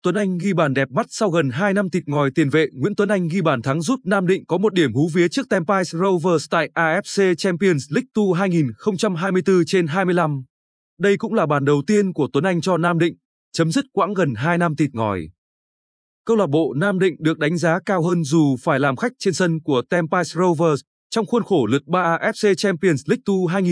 Tuấn Anh ghi bàn đẹp mắt sau gần 2 năm thịt ngòi. Tiền vệ Nguyễn Tuấn Anh ghi bàn thắng giúp Nam Định có một điểm hú vía trước Tempai Rovers tại AFC Champions League 2 2024/25. Đây cũng là bàn đầu tiên của Tuấn Anh cho Nam Định, chấm dứt quãng gần 2 năm thịt ngòi. Câu lạc bộ Nam Định được đánh giá cao hơn dù phải làm khách trên sân của Tempai Rovers trong khuôn khổ lượt 3 AFC Champions League 2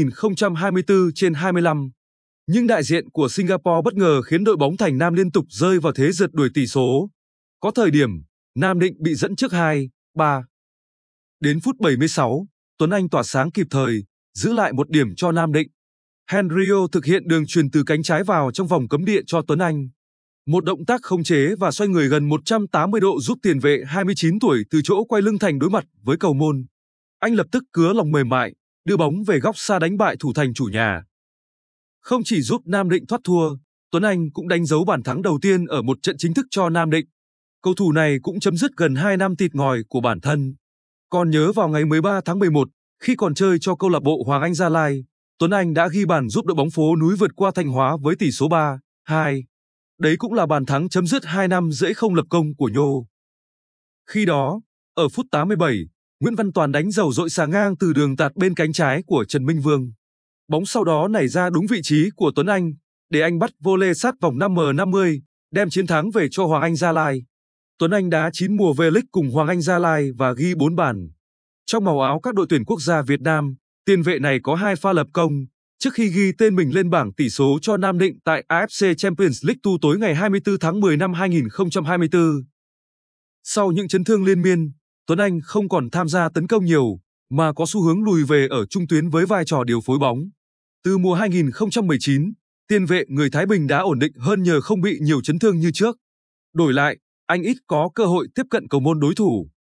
2024/25. Nhưng đại diện của Singapore bất ngờ khiến đội bóng Thành Nam liên tục rơi vào thế rượt đuổi tỷ số. Có thời điểm, Nam Định bị dẫn trước 2-3. Đến phút 76, Tuấn Anh tỏa sáng kịp thời, giữ lại một điểm cho Nam Định. Henryo thực hiện đường chuyền từ cánh trái vào trong vòng cấm địa cho Tuấn Anh. Một động tác khống chế và xoay người gần 180 độ giúp tiền vệ 29 tuổi từ chỗ quay lưng thành đối mặt với cầu môn. Anh lập tức cứa lòng mềm mại, đưa bóng về góc xa đánh bại thủ thành chủ nhà. Không chỉ giúp Nam Định thoát thua, Tuấn Anh cũng đánh dấu bàn thắng đầu tiên ở một trận chính thức cho Nam Định. Cầu thủ này cũng chấm dứt gần 2 năm thịt ngòi của bản thân. Còn nhớ vào ngày 13 tháng 11, khi còn chơi cho câu lạc bộ Hoàng Anh Gia Lai, Tuấn Anh đã ghi bàn giúp đội bóng phố núi vượt qua Thanh Hóa với tỷ số 3-2. Đấy cũng là bàn thắng chấm dứt 2 năm rưỡi không lập công của Nhô. Khi đó, ở phút 87, Nguyễn Văn Toàn đánh dầu dội xà ngang từ đường tạt bên cánh trái của Trần Minh Vương. Bóng sau đó nảy ra đúng vị trí của Tuấn Anh, để anh bắt volley sát vòng 5m50, đem chiến thắng về cho Hoàng Anh Gia Lai. Tuấn Anh đá 9 mùa V-League cùng Hoàng Anh Gia Lai và ghi 4 bàn. Trong màu áo các đội tuyển quốc gia Việt Nam, tiền vệ này có 2 pha lập công, trước khi ghi tên mình lên bảng tỷ số cho Nam Định tại AFC Champions League 2 tối ngày 24 tháng 10 năm 2024. Sau những chấn thương liên miên, Tuấn Anh không còn tham gia tấn công nhiều, mà có xu hướng lùi về ở trung tuyến với vai trò điều phối bóng. Từ mùa 2019, tiền vệ người Thái Bình đã ổn định hơn nhờ không bị nhiều chấn thương như trước. Đổi lại, anh ít có cơ hội tiếp cận cầu môn đối thủ.